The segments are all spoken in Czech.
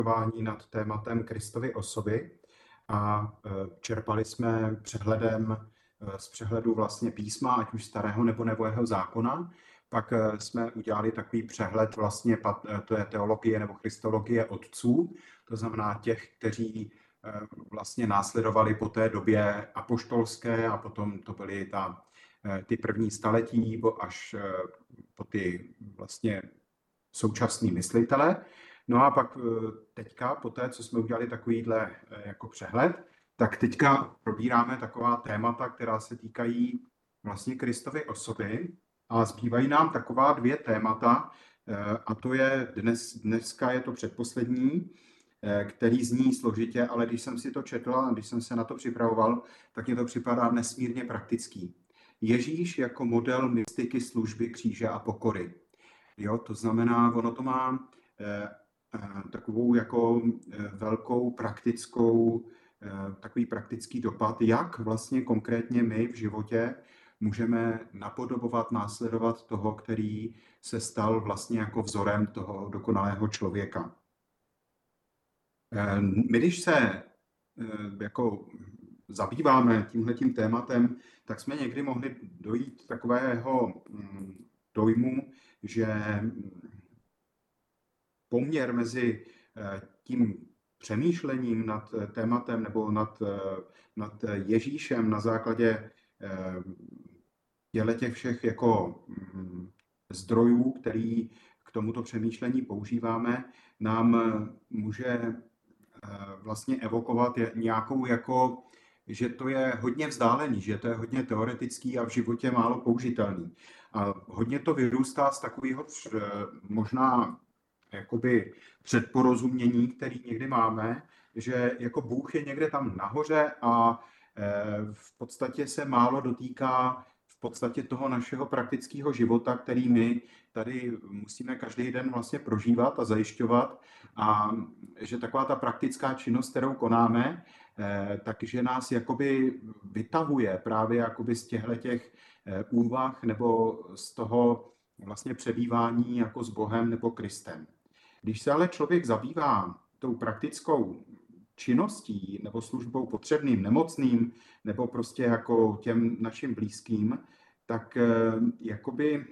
Nad tématem Kristovy osoby a čerpali jsme z přehledu vlastně písma, ať už starého nebo nového zákona. Pak jsme udělali takový přehled vlastně to je teologie nebo christologie otců, to znamená těch, kteří vlastně následovali po té době apoštolské a potom to byly ty první staletí až po ty vlastně současný myslitele. No a pak teďka, po té, co jsme udělali takovýhle jako přehled, tak teďka probíráme taková témata, která se týkají vlastně Kristovy osoby a zbývají nám taková dvě témata a to je dneska je to předposlední, který zní složitě, ale když jsem si to četl a když jsem se na to připravoval, tak mě to připadá nesmírně praktický. Ježíš jako model mystiky, služby, kříže a pokory. Jo, to znamená, ono to má takovou jako velkou takový praktický dopad, jak vlastně konkrétně my v životě můžeme napodobovat, následovat toho, který se stal vlastně jako vzorem toho dokonalého člověka. My, když se jako zabýváme tímhletím tématem, tak jsme někdy mohli dojít takového dojmu, že poměr mezi tím přemýšlením nad tématem nebo nad Ježíšem na základě těch všech jako zdrojů, který k tomuto přemýšlení používáme, nám může vlastně evokovat nějakou jako, že to je hodně vzdálený, že to je hodně teoretický a v životě málo použitelný. A hodně to vyrůstá z takového možná jakoby předporozumění, který někdy máme, že jako Bůh je někde tam nahoře a v podstatě se málo dotýká v podstatě toho našeho praktického života, který my tady musíme každý den vlastně prožívat a zajišťovat, a že taková ta praktická činnost, kterou konáme, takže nás jakoby vytahuje právě jakoby z těch úvah nebo z toho vlastně přebývání jako s Bohem nebo Kristem. Když se ale člověk zabývá tou praktickou činností nebo službou potřebným, nemocným nebo prostě jako těm našim blízkým, tak jakoby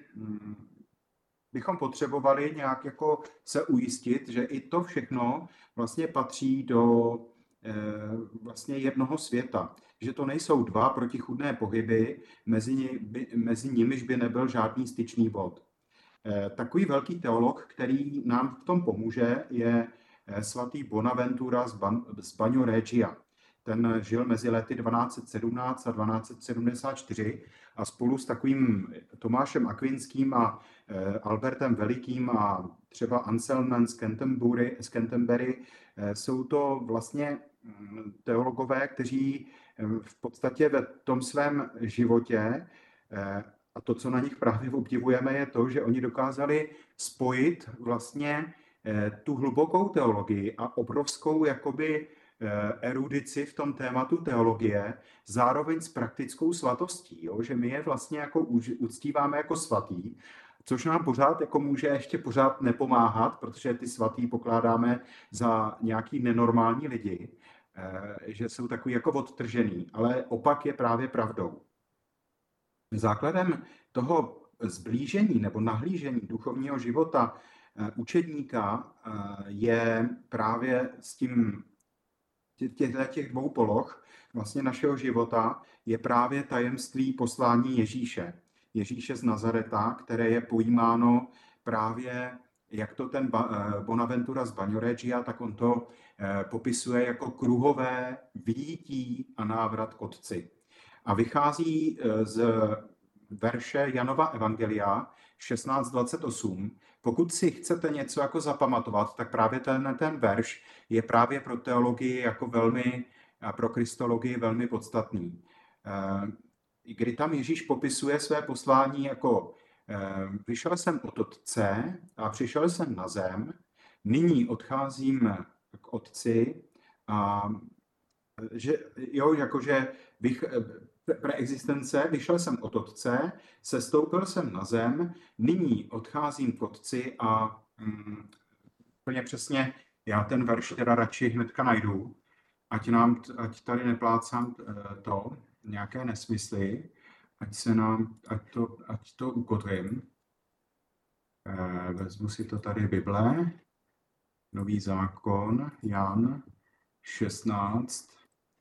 bychom potřebovali nějak jako se ujistit, že i to všechno vlastně patří do vlastně jednoho světa. Že to nejsou dva protichůdné pohyby, mezi nimiž by nebyl žádný styčný bod. Takový velký teolog, který nám v tom pomůže, je svatý Bonaventura z Bagnoregia. Ten žil mezi lety 1217 a 1274 a spolu s takovým Tomášem Akvinským a Albertem Velikým a třeba Anselmem z Canterbury jsou to vlastně teologové, kteří v podstatě ve tom svém životě, a to, co na nich právě obdivujeme, je to, že oni dokázali spojit vlastně tu hlubokou teologii a obrovskou jakoby erudici v tom tématu teologie, zároveň s praktickou svatostí, jo? Že my je vlastně jako uctíváme jako svatý, což nám pořád jako může ještě pořád nepomáhat, protože ty svatý pokládáme za nějaký nenormální lidi, že jsou takový jako odtržený, ale opak je právě pravdou. Základem toho zblížení nebo nahlížení duchovního života učedníka je právě s tím těch dvou poloh vlastně našeho života je právě tajemství poslání Ježíše. Ježíše z Nazareta, které je pojímáno právě, jak to ten Bonaventura z Bagnoregia, tak on to popisuje jako kruhové vyjítí a návrat k Otci. A vychází z verše Janova Evangelia 16:28. Pokud si chcete něco jako zapamatovat, tak právě ten verš je právě pro teologii jako velmi, a pro kristologii velmi podstatný. Kdy tam Ježíš popisuje své poslání jako vyšel jsem od Otce a přišel jsem na zem, nyní odcházím k Otci a že jo, jakože preexistence, vyšel jsem od Otce, sestoupil jsem na zem, nyní odcházím k Otci a úplně přesně Já ten verš teda radši hnedka najdu, ať tady neplácám nějaké nesmysly, ať to ukotvím. Vezmu si to tady Bible, Nový zákon, Jan 16,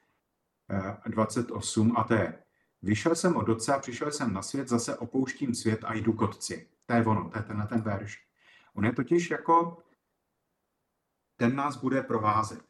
28 a to je: Vyšel jsem od Otce a přišel jsem na svět, zase opouštím svět a jdu k Otci. To je ono, to je tenhle ten verš. On je totiž jako, ten nás bude provázet.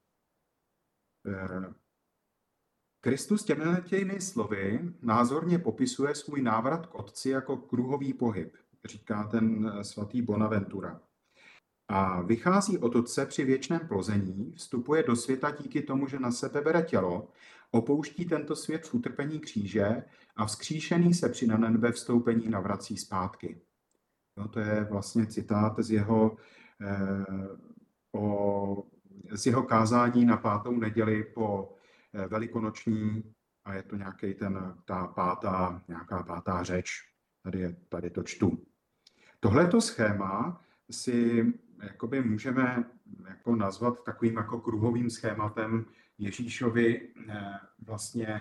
Kristus těmi slovy názorně popisuje svůj návrat k Otci jako kruhový pohyb, říká ten svatý Bonaventura. A vychází od Otce při věčném plození, vstupuje do světa díky tomu, že na sebe bere tělo, opouští tento svět v utrpení kříže a vzkříšený se při na nebe vstoupení navrací zpátky. No, to je vlastně citát z jeho kázání na 5. neděli po velikonoční, a je to nějaká pátá řeč. Tady to čtu. Tohleto schéma si jakoby můžeme jako nazvat takovým jako kruhovým schématem Ježíšovi vlastně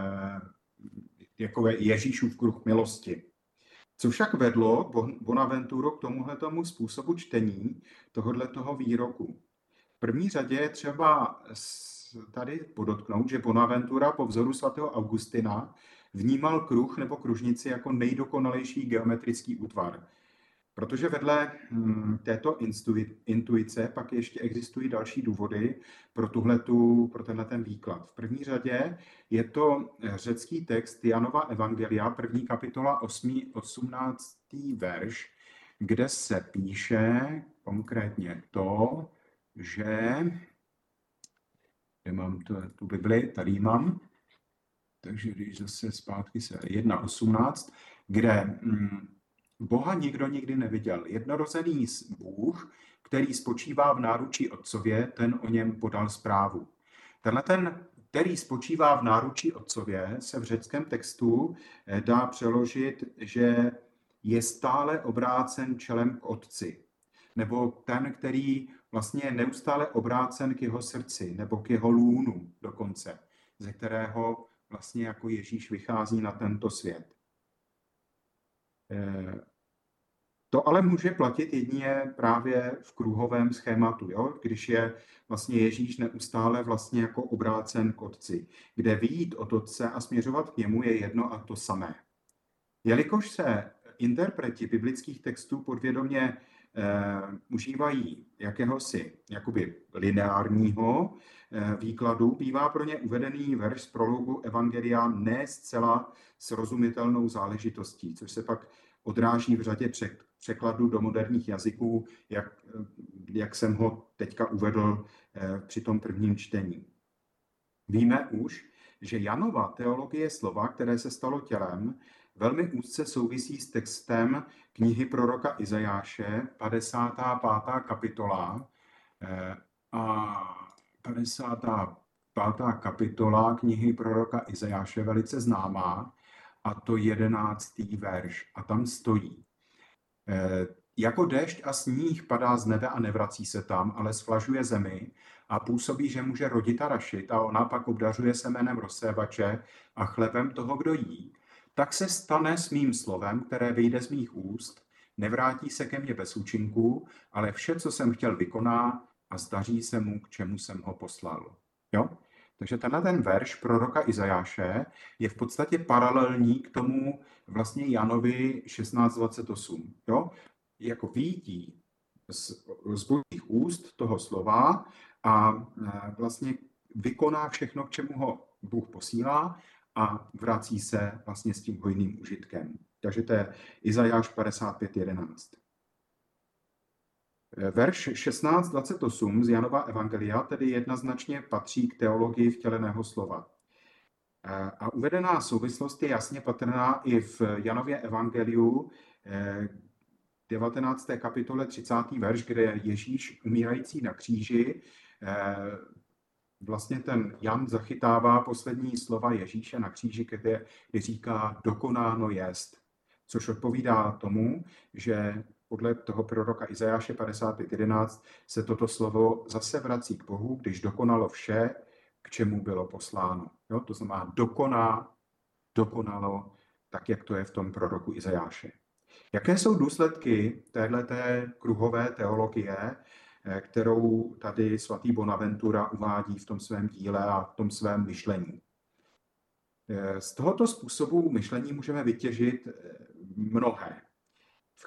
jako Ježíšův kruh milosti. Co však vedlo Bonaventuru k tomuhletomu způsobu čtení tohoto výroku? V první řadě je třeba tady podotknout, že Bonaventura po vzoru svatého Augustina vnímal kruh nebo kružnici jako nejdokonalejší geometrický útvar. Protože vedle této intuice pak ještě existují další důvody pro tenhle ten výklad. V první řadě je to řecký text Janova Evangelia, 1. kapitola 18. verš, kde se píše konkrétně to, že, kde mám tu Bibli, tady ji mám, takže když zase zpátky se 1.18, kde Boha nikdo nikdy neviděl. Jednorozený Bůh, který spočívá v náručí Otcově, ten o něm podal zprávu. Ten, který spočívá v náručí Otcově, se v řeckém textu dá přeložit, že je stále obrácen čelem k Otci. Nebo ten, který vlastně je neustále obrácen k jeho srdci, nebo k jeho lůnu dokonce, ze kterého vlastně jako Ježíš vychází na tento svět. To ale může platit jedině právě v kruhovém schématu, jo? Když je vlastně Ježíš neustále vlastně jako obrácen k Otci, kde vyjít od Otce a směřovat k němu je jedno a to samé. Jelikož se interpreti biblických textů podvědomě užívají jakéhosi jakoby lineárního výkladu, bývá pro ně uvedený verš z prologu Evangelia ne zcela srozumitelnou záležitostí, což se pak odráží v řadě překladů do moderních jazyků, jak jsem ho teďka uvedl při tom prvním čtení. Víme už, že Janova teologie slova, které se stalo tělem, velmi úzce souvisí s textem knihy proroka Izajáše, 55. kapitola a 55. kapitola knihy proroka Izajáše, velice známá, a to 11. verš. A tam stojí: Jako déšť a sníh padá z nebe a nevrací se tam, ale svlažuje zemi a působí, že může rodit a rašit, a ona pak obdařuje semenem rozsévače a chlebem toho, kdo jí, tak se stane s mým slovem, které vyjde z mých úst, nevrátí se ke mně bez účinku, ale vše, co jsem chtěl, vykoná a zdaří se mu, k čemu jsem ho poslal. Jo? Takže ten verš proroka Izajáše je v podstatě paralelní k tomu vlastně Janovi 16.28. Jo? Jako vyjítí z božích úst toho slova a vlastně vykoná všechno, k čemu ho Bůh posílá, a vrací se vlastně s tím hojným užitkem. Takže to je Izajáš 55.11. Verš 16.28 z Janova Evangelia tedy jednoznačně patří k teologii vtěleného slova. A uvedená souvislost je jasně patrná i v Janově Evangeliu 19. kapitole 30. verš, kde Ježíš umírající na kříži, vlastně ten Jan zachytává poslední slova Ježíše na kříži, kde říká dokonáno jest, což odpovídá tomu, že podle toho proroka Izajáše 55:11 se toto slovo zase vrací k Bohu, když dokonalo vše, k čemu bylo posláno. Jo? To znamená dokonalo, tak jak to je v tom proroku Izajáše. Jaké jsou důsledky téhleté kruhové teologie, kterou tady svatý Bonaventura uvádí v tom svém díle a v tom svém myšlení? Z tohoto způsobu myšlení můžeme vytěžit mnohé. V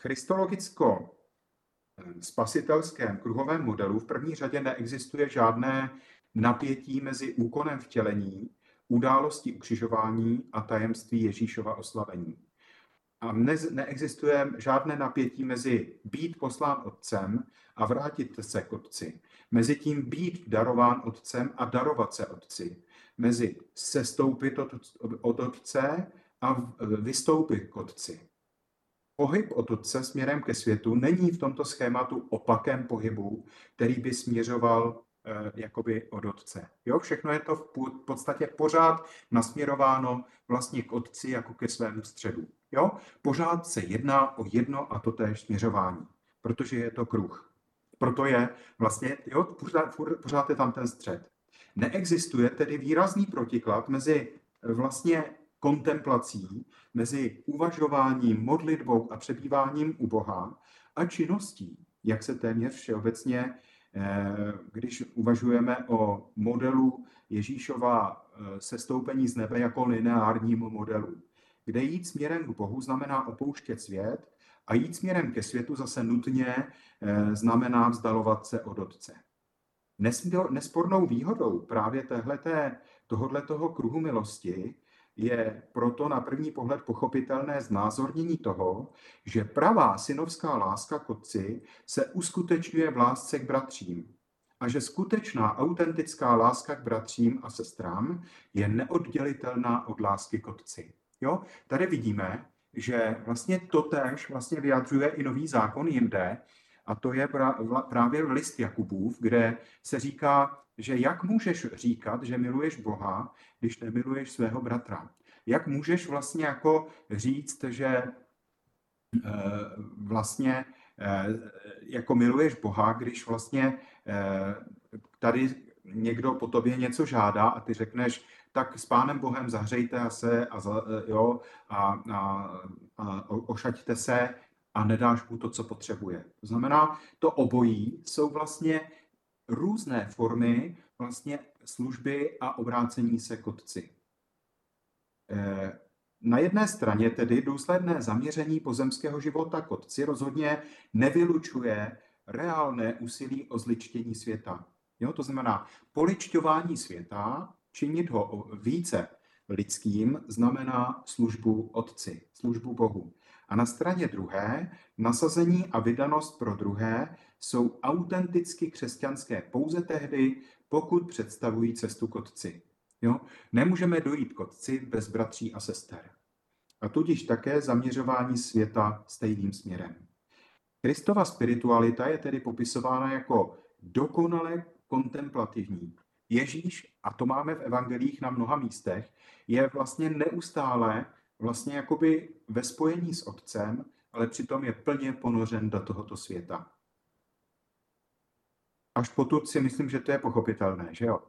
christologicko-spasitelském kruhovém modelu v první řadě neexistuje žádné napětí mezi úkonem vtělení, událostí ukřižování a tajemství Ježíšova oslavení. A neexistuje žádné napětí mezi být poslán Otcem a vrátit se k Otci, mezi tím být darován Otcem a darovat se Otci, mezi sestoupit od Otce a vystoupit k Otci. Pohyb od Otce směrem ke světu není v tomto schématu opakem pohybu, který by směřoval jakoby od Otce. Jo, všechno je to v podstatě pořád nasměrováno vlastně k Otci jako ke svému středu. Jo, pořád se jedná o jedno a totéž směřování, protože je to kruh. Proto je vlastně, jo, pořád je tam ten střed. Neexistuje tedy výrazný protiklad mezi vlastně kontemplací, mezi uvažováním, modlitbou a přebýváním u Boha a činností, jak se téměř všeobecně, když uvažujeme o modelu Ježíšova sestoupení z nebe jako lineárním modelu, kde jít směrem k Bohu znamená opouštět svět a jít směrem ke světu zase nutně znamená vzdalovat se od Otce. Nespornou výhodou právě tohoto kruhu milosti je proto na první pohled pochopitelné znázornění toho, že pravá synovská láska k Otci se uskutečňuje v lásce k bratřím a že skutečná autentická láska k bratřím a sestrám je neoddělitelná od lásky k Otci. Jo? Tady vidíme, že vlastně totéž vlastně vyjadřuje i Nový zákon jinde, a to je právě list Jakubův, kde se říká, že jak můžeš říkat, že miluješ Boha, když nemiluješ svého bratra? Jak můžeš vlastně jako říct, že vlastně jako miluješ Boha, když vlastně tady někdo po tobě něco žádá a ty řekneš, tak s Pánem Bohem zahřejte se a ošaťte se a nedáš mu to, co potřebuje. To znamená, to obojí jsou vlastně různé formy vlastně služby a obrácení se k Otci. Na jedné straně tedy důsledné zaměření pozemského života k Otci rozhodně nevylučuje reálné úsilí o zličtění světa. Jo, to znamená, poličťování světa, činit ho více lidským, znamená službu Otci, službu Bohu. A na straně druhé, nasazení a vydanost pro druhé jsou autenticky křesťanské pouze tehdy, pokud představují cestu k Otci. Jo? Nemůžeme dojít k Otci bez bratří a sester. A tudíž také zaměřování světa stejným směrem. Kristova spiritualita je tedy popisována jako dokonale kontemplativní. Ježíš, a to máme v evangelích na mnoha místech, je vlastně neustále vlastně jakoby ve spojení s Otcem, ale přitom je plně ponořen do tohoto světa. Až potud si myslím, že to je pochopitelné, že jo?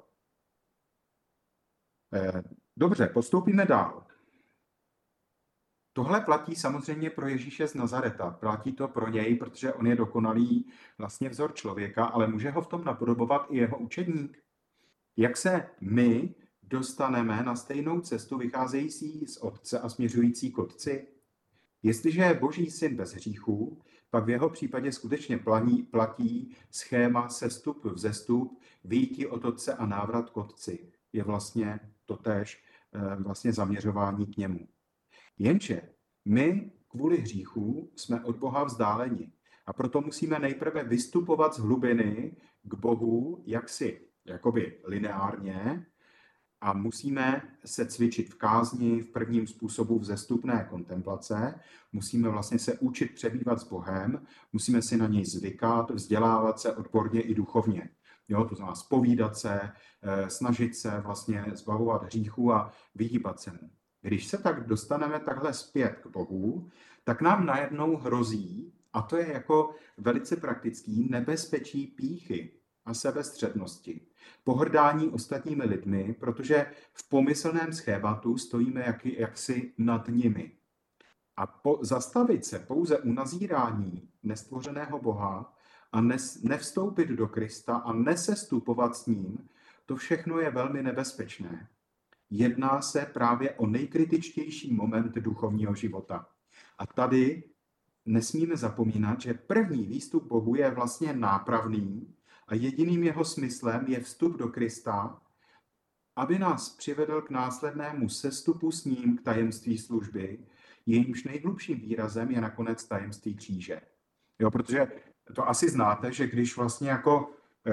Dobře, postoupíme dál. Tohle platí samozřejmě pro Ježíše z Nazareta. Platí to pro něj, protože on je dokonalý vlastně vzor člověka, ale může ho v tom napodobovat i jeho učedník. Jak se my dostaneme na stejnou cestu vycházející z Otce a směřující k Otci? Jestliže je Boží syn bez hříchů, pak v jeho případě skutečně platí schéma sestup, vzestup, vyjití od Otce a návrat k Otci. Je vlastně totéž vlastně zaměřování k němu. Jenže my kvůli hříchu jsme od Boha vzdáleni a proto musíme nejprve vystupovat z hlubiny k Bohu jakoby lineárně a musíme se cvičit v kázni, v prvním způsobu vzestupné kontemplace, musíme vlastně se učit přebývat s Bohem, musíme si na něj zvykat, vzdělávat se odborně i duchovně. Jo, to znamená zpovídat se, snažit se vlastně zbavovat hříchu a vyhýbat se mu. Když se tak dostaneme takhle zpět k Bohu, tak nám najednou hrozí, A to je jako velice praktický nebezpečí pýchy a sebestřednosti. Pohrdání ostatními lidmi, protože v pomyslném schématu stojíme jaksi nad nimi. A zastavit se pouze u nazírání nestvořeného Boha a nevstoupit do Krista a nesestupovat s ním, to všechno je velmi nebezpečné. Jedná se právě o nejkritičtější moment duchovního života. A tady nesmíme zapomínat, že první výstup Bohu je vlastně nápravný a jediným jeho smyslem je vstup do Krista, aby nás přivedl k následnému sestupu s ním k tajemství služby, jejímž nejhlubším výrazem je nakonec tajemství kříže. Jo, protože to asi znáte, že když vlastně jako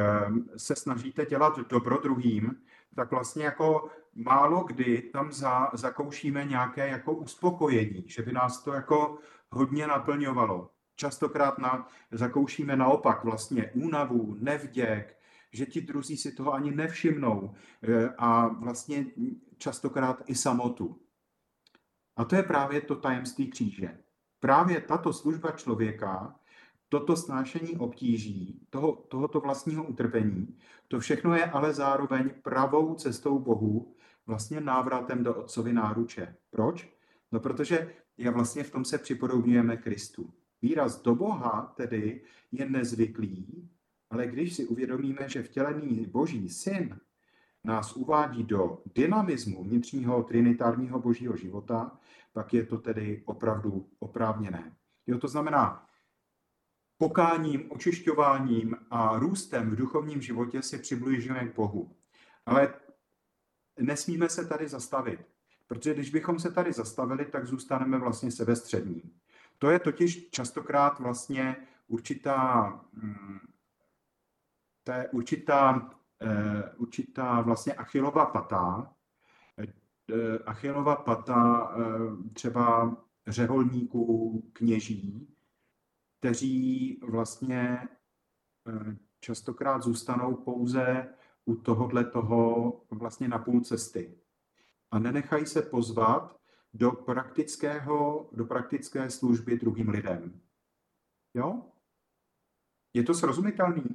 se snažíte dělat dobro druhým, tak vlastně jako málo kdy tam zakoušíme nějaké jako uspokojení, že by nás to jako hodně naplňovalo. Častokrát zakoušíme naopak vlastně únavu, nevděk, že ti druzí si toho ani nevšimnou a vlastně častokrát i samotu. A to je právě to tajemství kříže. Právě tato služba člověka, toto snášení obtíží, tohoto vlastního utrpení, to všechno je ale zároveň pravou cestou Bohu, vlastně návratem do Otcovy náruče. Proč? No protože vlastně v tom se připodobňujeme Kristu. Výraz do Boha tedy je nezvyklý, ale když si uvědomíme, že vtělený Boží syn nás uvádí do dynamismu vnitřního trinitárního božího života, pak je to tedy opravdu oprávněné. Jo, to znamená, pokáním, očišťováním a růstem v duchovním životě si přibližujeme k Bohu. Ale nesmíme se tady zastavit, protože když bychom se tady zastavili, tak zůstaneme vlastně sebestřední. To je totiž častokrát vlastně určitá vlastně Achillova pata. Achillova pata třeba řeholníků, kněží, kteří vlastně častokrát zůstanou pouze u tohoto vlastně na půl cesty a nenechají se pozvat do praktické služby druhým lidem. Jo? Je to srozumitelný?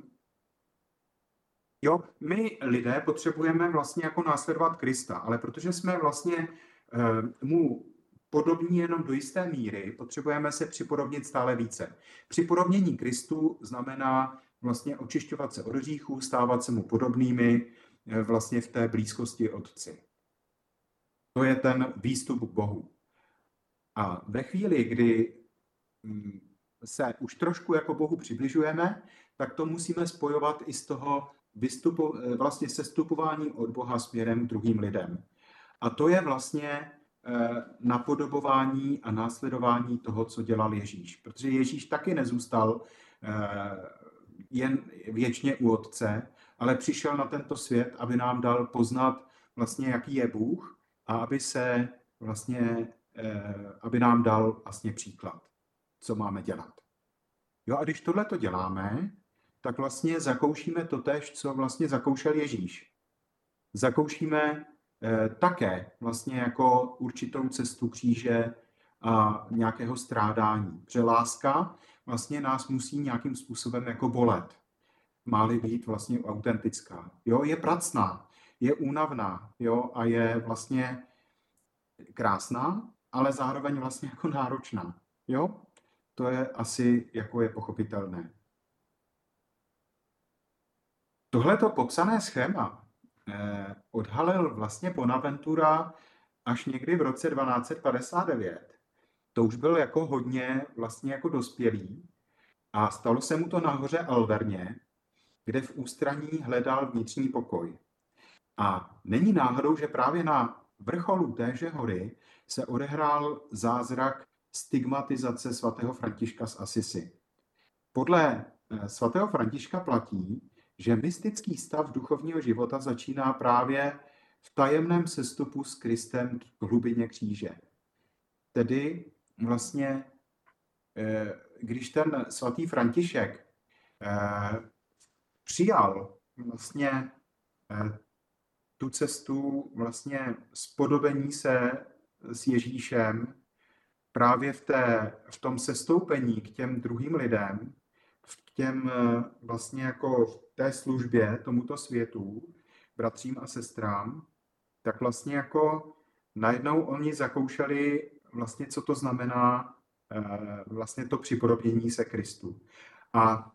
Jo, my lidé potřebujeme vlastně jako následovat Krista, ale protože jsme vlastně mu podobní jenom do jisté míry, potřebujeme se připodobnit stále více. Připodobnění Kristu znamená vlastně očišťovat se od hříchů, stávat se mu podobnými vlastně v té blízkosti Otci. To je ten výstup k Bohu. A ve chvíli, kdy se už trošku jako Bohu přibližujeme, tak to musíme spojovat i z toho vlastně sestupování od Boha směrem k druhým lidem. A to je vlastně napodobování a následování toho, co dělal Ježíš. Protože Ježíš taky nezůstal jen věčně u Otce, ale přišel na tento svět, aby nám dal poznat vlastně, jaký je Bůh a aby nám dal vlastně příklad, co máme dělat. Jo, a když tohle to děláme, tak vlastně zakoušíme totéž, co vlastně zakoušel Ježíš. Zakoušíme také vlastně jako určitou cestu kříže a nějakého strádání. Protože láska vlastně nás musí nějakým způsobem jako bolet. Má-li být vlastně autentická. Jo, je pracná, je únavná, jo, a je vlastně krásná, ale zároveň vlastně jako náročná. Jo, to je asi jako je pochopitelné. Tohleto popsané schéma odhalil vlastně Bonaventura až někdy v roce 1259. To už byl jako hodně vlastně jako dospělý a stalo se mu to na hoře Alverně, kde v ústraní hledal vnitřní pokoj. A není náhodou, že právě na vrcholu téže hory se odehrál zázrak stigmatizace svatého Františka z Assisi. Podle svatého Františka platí, že mystický stav duchovního života začíná právě v tajemném sestupu s Kristem k hlubině kříže. Tedy vlastně, když ten svatý František přijal vlastně tu cestu vlastně spodobení se s Ježíšem právě v tom sestoupení k těm druhým lidem, k těm vlastně jako v té službě tomuto světu, bratřím a sestrám, tak vlastně jako najednou oni zakoušeli vlastně, co to znamená vlastně to připodobnění se Kristu. A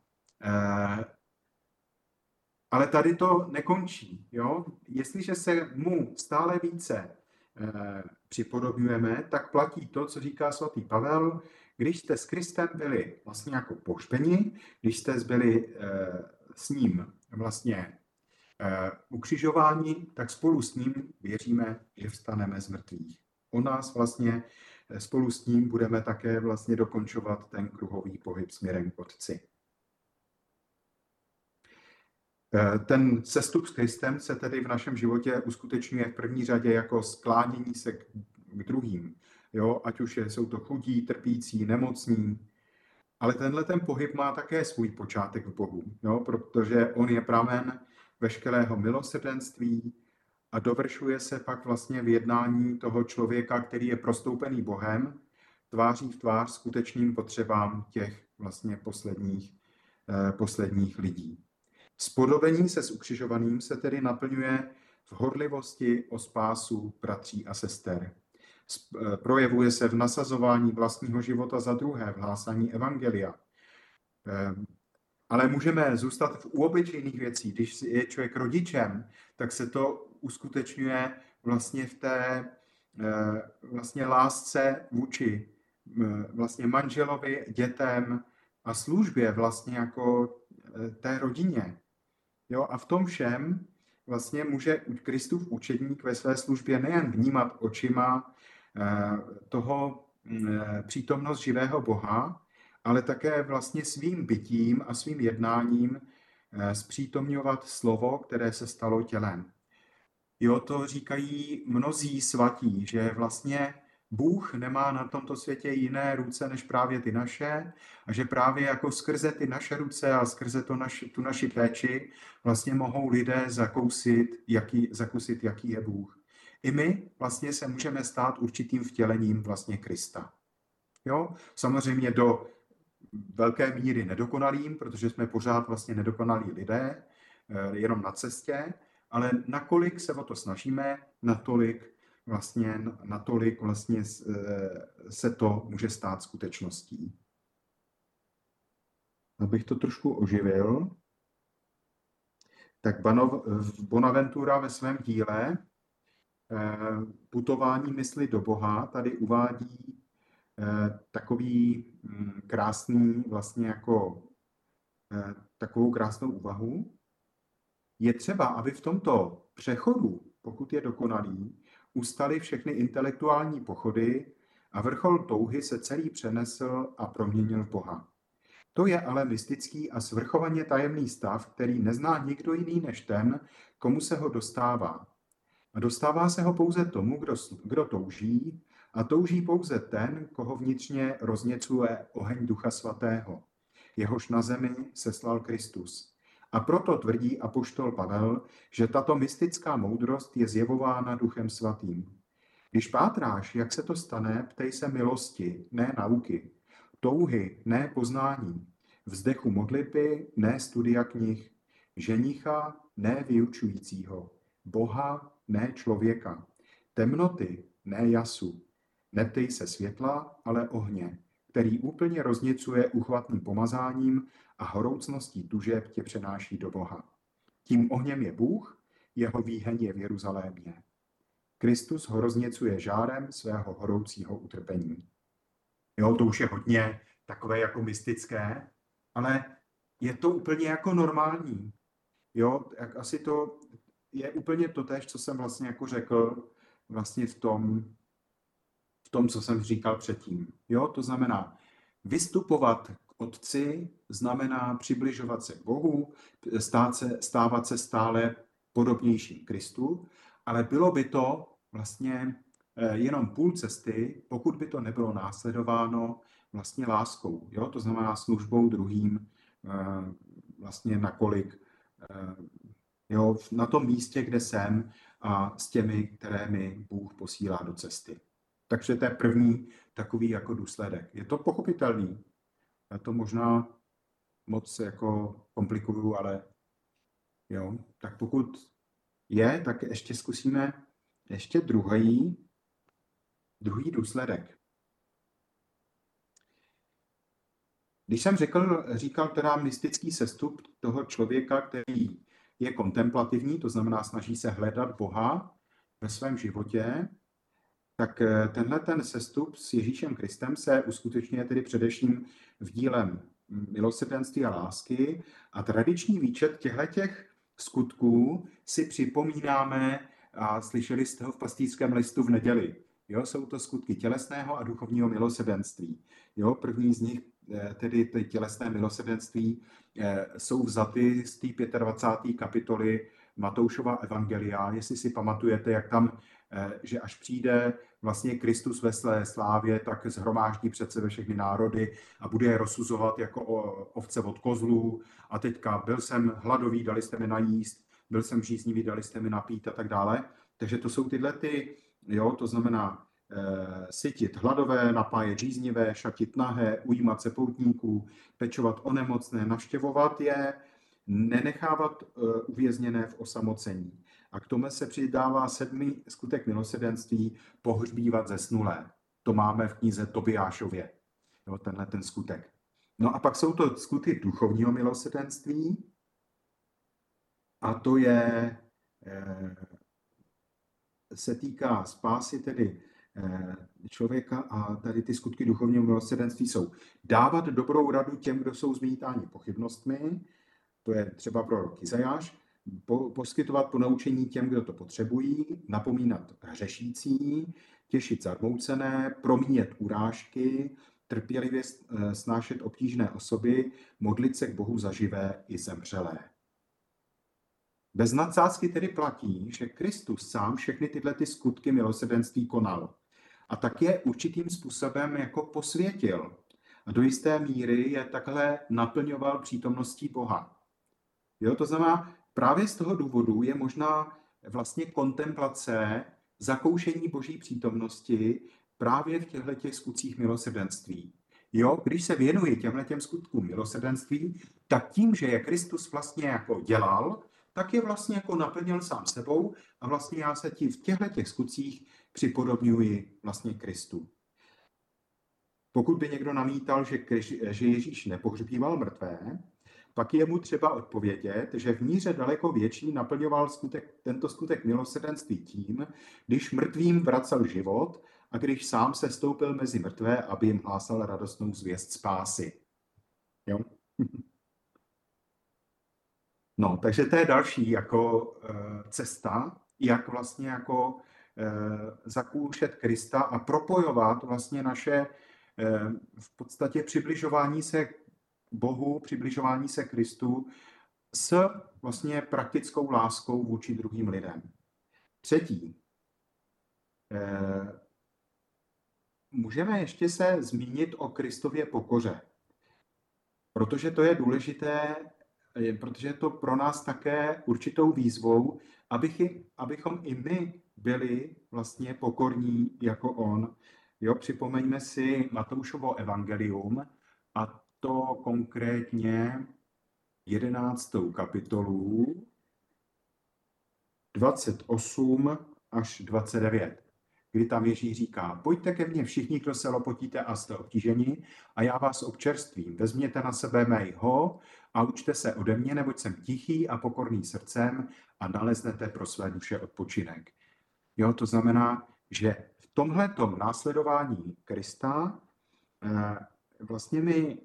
ale tady to nekončí. Jo? Jestliže se mu stále více připodobňujeme, tak platí to, co říká svatý Pavel, když jste s Kristem byli vlastně jako pohřbeni, když jste byli s ním vlastně ukřižováni, tak spolu s ním věříme, že vstaneme z mrtvých. On nás vlastně spolu s ním budeme také vlastně dokončovat ten kruhový pohyb směrem k Otci. Ten sestup s Kristem se tedy v našem životě uskutečňuje v první řadě jako sklánění se k druhým. Jo? Ať už jsou to chudí, trpící, nemocní. Ale tenhle ten pohyb má také svůj počátek v Bohu, jo? Protože on je pramen veškerého milosrdenství a dovršuje se pak vlastně v jednání toho člověka, který je prostoupený Bohem, tváří v tvář skutečným potřebám těch vlastně posledních lidí. Spodobení se s ukřižovaným se tedy naplňuje v horlivosti o spásu bratří a sester. Projevuje se v nasazování vlastního života za druhé, v hlásání evangelia. Ale můžeme zůstat u obyčejných věcí. Když je člověk rodičem, tak se to uskutečňuje vlastně v té vlastně lásce vůči vlastně manželovi, dětem a službě vlastně jako té rodině. Jo, a v tom všem vlastně může Kristův učedník ve své službě nejen vnímat očima toho přítomnost živého Boha, ale také vlastně svým bytím a svým jednáním zpřítomňovat slovo, které se stalo tělem. Jo, to říkají mnozí svatí, že vlastně Bůh nemá na tomto světě jiné ruce než právě ty naše a že právě jako skrze ty naše ruce a skrze tu naši péči vlastně mohou lidé zakusit, jaký je Bůh. I my vlastně se můžeme stát určitým vtělením vlastně Krista. Jo? Samozřejmě do velké míry nedokonalým, protože jsme pořád vlastně nedokonalí lidé, jenom na cestě, ale nakolik se o to snažíme, natolik vlastně se to může stát skutečností. Abych to trošku oživil, tak Bonaventura ve svém díle Putování mysli do Boha tady uvádí takový krásný vlastně jako takovou krásnou úvahu. Je třeba, aby v tomto přechodu, pokud je dokonalý, ustaly všechny intelektuální pochody a vrchol touhy se celý přenesl a proměnil v Boha. To je ale mystický a svrchovaně tajemný stav, který nezná nikdo jiný než ten, komu se ho dostává. A dostává se ho pouze tomu, kdo touží, a touží pouze ten, koho vnitřně rozněcuje oheň Ducha Svatého. Jehož na zemi seslal Kristus. A proto tvrdí apoštol Pavel, že tato mystická moudrost je zjevována Duchem Svatým. Když pátráš, jak se to stane, ptej se milosti, ne nauky, touhy, ne poznání, vzdechu modlitby, ne studia knih, ženicha, ne vyučujícího, Boha, ne člověka, temnoty, ne jasu. Neptej se světla, ale ohně, který úplně rozněcuje uchvatným pomazáním a horoucností tužeb tě přenáší do Boha. Tím ohněm je Bůh, jeho výheň je v Jeruzalémě. Kristus ho rozněcuje žárem svého horoucího utrpení. Jo, to už je hodně takové jako mystické, ale je to úplně jako normální. Jo, jak asi to je úplně totéž, co jsem vlastně jako řekl vlastně v tom, co jsem říkal předtím. Jo, to znamená vystupovat k Otci, znamená přibližovat se k Bohu, stávat se stále podobnějším Kristu, ale bylo by to vlastně jenom půl cesty, pokud by to nebylo následováno vlastně láskou. Jo? To znamená službou druhým vlastně nakolik jo, na tom místě, kde jsem a s těmi, které mi Bůh posílá do cesty. Takže to je první takový jako důsledek. Je to pochopitelný. Já to možná moc jako komplikuju, ale jo. Tak pokud je, tak ještě zkusíme ještě druhý důsledek. Když jsem říkal teda mystický sestup toho člověka, který je kontemplativní, to znamená snaží se hledat Boha ve svém životě, tak tenhle ten sestup s Ježíšem Kristem se uskutečňuje tedy především v dílem milosrdenství a lásky a tradiční výčet těchto skutků si připomínáme a slyšeli jste ho v pastýřském listu v neděli. Jo, jsou to skutky tělesného a duchovního milosrdenství. Jo, první z nich, tedy ty tělesné milosrdenství, jsou vzaty z té 25. kapitoly Matoušova evangelia. Jestli si pamatujete, jak tam, že až přijde vlastně Kristus ve své slávě, tak shromáždí před sebe všechny národy a bude je rozsuzovat jako ovce od kozlů. A teďka byl jsem hladový, dali jste mi najíst, byl jsem žíznivý, dali jste mi napít a tak dále. Takže to jsou tyhle ty, jo, to znamená sytit hladové, napájet žíznivé, šatit nahé, ujímat se poutníků, pečovat o nemocné, navštěvovat je, nenechávat uvězněné v osamocení. A k tomu se přidává 7. skutek milosrdenství, pohřbívat zesnulé. To máme v knize Tobiášově, jo, tenhle ten skutek. No a pak jsou to skutky duchovního milosrdenství a to je, se týká spásy tedy člověka a tady ty skutky duchovního milosrdenství jsou dávat dobrou radu těm, kdo jsou zmítáni pochybnostmi, to je třeba prorok Izajáš, poskytovat ponaučení těm, kdo to potřebují, napomínat hřešící, těšit zarmoucené, promíjet urážky, trpělivě snášet obtížné osoby, modlit se k Bohu za živé i zemřelé. Bez nadsázky tedy platí, že Kristus sám všechny tyhle ty skutky milosrdenství konal a tak je určitým způsobem jako posvětil a do jisté míry je takhle naplňoval přítomností Boha. Jo, to znamená, právě z toho důvodu je možná vlastně kontemplace, zakoušení Boží přítomnosti právě v těchto skutcích milosrdenství. Jo, když se věnuji těmhletěm skutkům milosrdenství, tak tím, že je Kristus vlastně jako dělal, tak je vlastně jako naplnil sám sebou a vlastně já se v těchto skutcích připodobňuji vlastně Kristu. Pokud by někdo namítal, že Ježíš nepohřbíval mrtvé, pak je mu třeba odpovědět, že v míře daleko větší naplňoval tento skutek milosrdenství tím, když mrtvým vracel život a když sám se stoupil mezi mrtvé, aby jim hlásal radostnou zvěst spásy. Jo? No, takže to je další jako cesta, jak vlastně jako zakoušet Krista a propojovat vlastně naše v podstatě přibližování se Bohu, přibližování se Kristu s vlastně praktickou láskou vůči druhým lidem. Třetí. Můžeme ještě se zmínit o Kristově pokoře, protože to je důležité, protože je to pro nás také určitou výzvou, abychom i my byli vlastně pokorní jako on. Jo, připomeňme si Matoušovo evangelium a to konkrétně 11. kapitolu 28 až 29, kdy tam Ježíš říká: pojďte ke mně všichni, kdo se lopotíte a jste obtíženi, a já vás občerstvím. Vezměte na sebe mého a učte se ode mě, neboť jsem tichý a pokorný srdcem a naleznete pro své duše odpočinek. Jo, to znamená, že v tomhletom následování Krista vlastně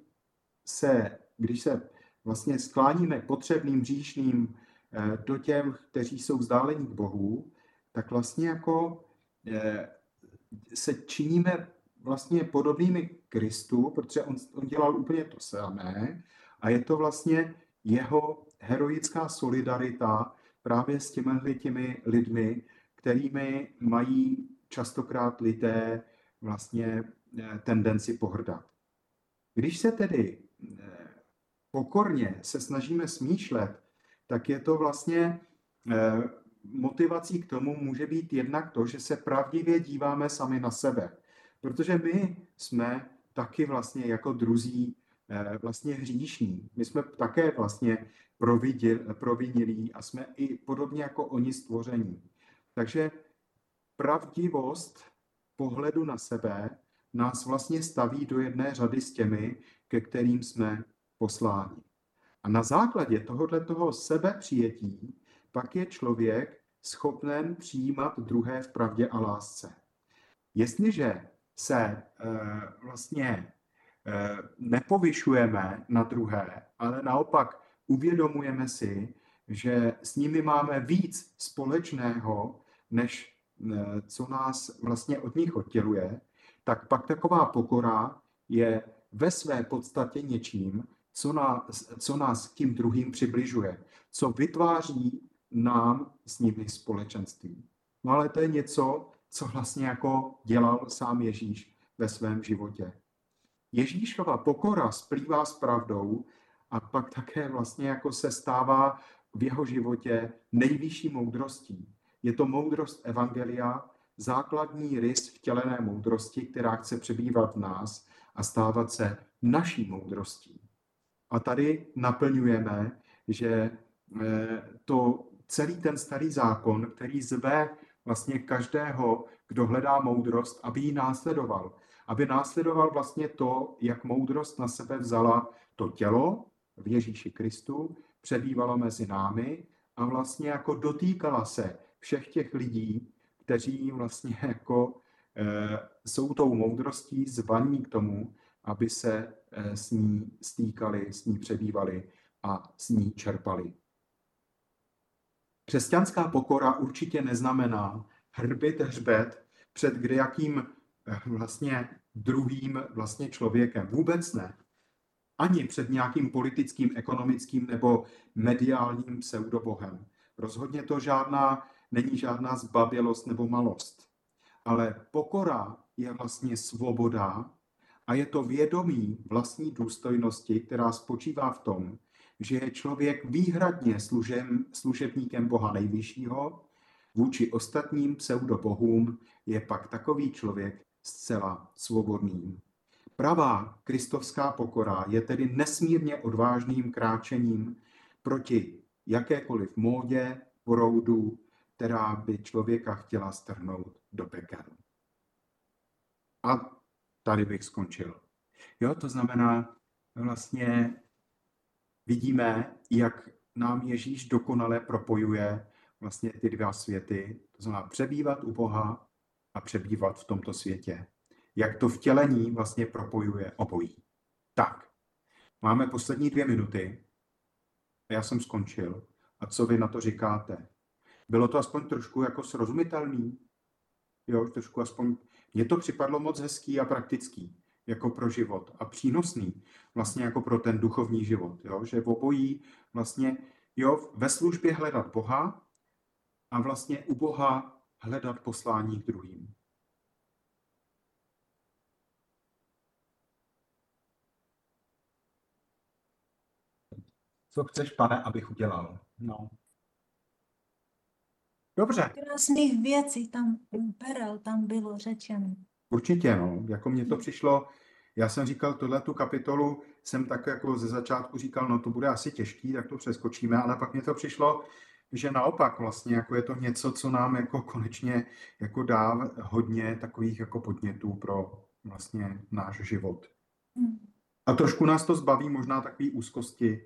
když se vlastně skláníme potřebným, hříšným do těch, kteří jsou vzdálení k Bohu, tak vlastně jako se činíme vlastně podobnými Kristu, protože on dělal úplně to samé a je to vlastně jeho heroická solidarita právě s těmi lidmi, kterými mají častokrát lidé vlastně tendenci pohrdat. Když se tedy pokorně se snažíme smýšlet, tak je to vlastně motivací k tomu může být jednak to, že se pravdivě díváme sami na sebe. Protože my jsme taky vlastně jako druzí vlastně hříšní. My jsme také vlastně provinilí a jsme i podobně jako oni stvoření. Takže pravdivost pohledu na sebe nás vlastně staví do jedné řady s těmi, ke kterým jsme posláni. A na základě tohoto sebepřijetí pak je člověk schopen přijímat druhé v pravdě a lásce. Jestliže se vlastně nepovyšujeme na druhé, ale naopak uvědomujeme si, že s nimi máme víc společného, než co nás vlastně od nich odděluje, tak pak taková pokora je ve své podstatě něčím, co nás k tím druhým přibližuje, co vytváří nám s nimi společenství. No ale to je něco, co vlastně jako dělal sám Ježíš ve svém životě. Ježíšova pokora splývá s pravdou a pak také vlastně jako se stává v jeho životě nejvyšší moudrostí. Je to moudrost evangelia, základní rys vtělené moudrosti, která chce přebývat v nás a stávat se naší moudrostí. A tady naplňujeme, že to celý ten starý zákon, který zve vlastně každého, kdo hledá moudrost, aby ji následoval. Aby následoval vlastně to, jak moudrost na sebe vzala to tělo v Ježíši Kristu, přebývalo mezi námi a vlastně jako dotýkala se všech těch lidí, kteří vlastně jako jsou tou moudrostí zvaní k tomu, aby se s ní stýkali, s ní přebývali a s ní čerpali. Křesťanská pokora určitě neznamená hrbit hřbet před kdejakým vlastně druhým vlastně člověkem. Vůbec ne. Ani před nějakým politickým, ekonomickým nebo mediálním pseudobohem. Rozhodně to není žádná zbabělost nebo malost. Ale pokora je vlastně svoboda a je to vědomí vlastní důstojnosti, která spočívá v tom, že je člověk výhradně služebníkem Boha nejvyššího, vůči ostatním pseudobohům je pak takový člověk zcela svobodným. Pravá kristovská pokora je tedy nesmírně odvážným kráčením proti jakékoliv módě, proudu, která by člověka chtěla strhnout do pekel. A tady bych skončil. Jo, to znamená, vlastně vidíme, jak nám Ježíš dokonale propojuje vlastně ty dva světy, to znamená přebývat u Boha a přebývat v tomto světě. Jak to vtělení vlastně propojuje obojí. Tak, máme poslední 2 minuty. Já jsem skončil. A co vy na to říkáte? Bylo to aspoň trošku jako srozumitelný? Jo, trošku aspoň... Mně to připadlo moc hezký a praktický, jako pro život a přínosný, vlastně jako pro ten duchovní život, jo? Že v obojí vlastně, jo, ve službě hledat Boha a vlastně u Boha hledat poslání k druhým. Co chceš, Pane, abych udělal? No. Dobře. Krásných věcí tam, perel tam bylo řečeno. Určitě, no. Jako mně to přišlo, já jsem říkal, tu kapitolu jsem tak jako ze začátku říkal, no to bude asi těžký, tak to přeskočíme, ale pak mně to přišlo, že naopak vlastně jako je to něco, co nám jako konečně jako dá hodně takových jako podnětů pro vlastně náš život. A trošku nás to zbaví možná takové úzkosti.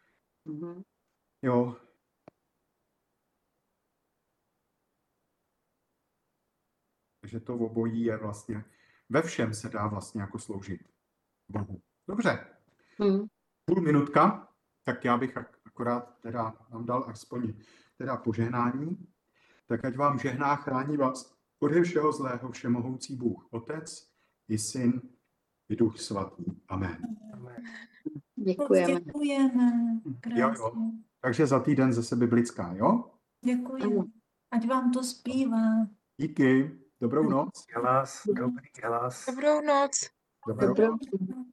Jo. Takže to obojí je vlastně, ve všem se dá vlastně jako sloužit Bohu. Dobře. Půl minutka, tak já bych akorát teda vám dal aspoň teda požehnání. Tak ať vám žehná, chrání vás ode všeho zlého všemohoucí Bůh, Otec i Syn i Duch Svatý. Amen. Děkujeme. Děkujeme. Jo. Takže za týden zase biblická, jo? Děkuji. Ať vám to zpívá. Díky. Dobrou noc. Dobrou noc. Dobrou noc.